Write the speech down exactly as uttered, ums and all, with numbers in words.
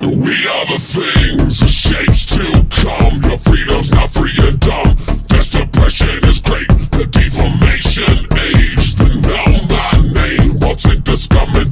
We are the things, the shapes to come. Your freedom's not free and dumb. This depression is great, the deformation age. The numb by name, what's it discovered?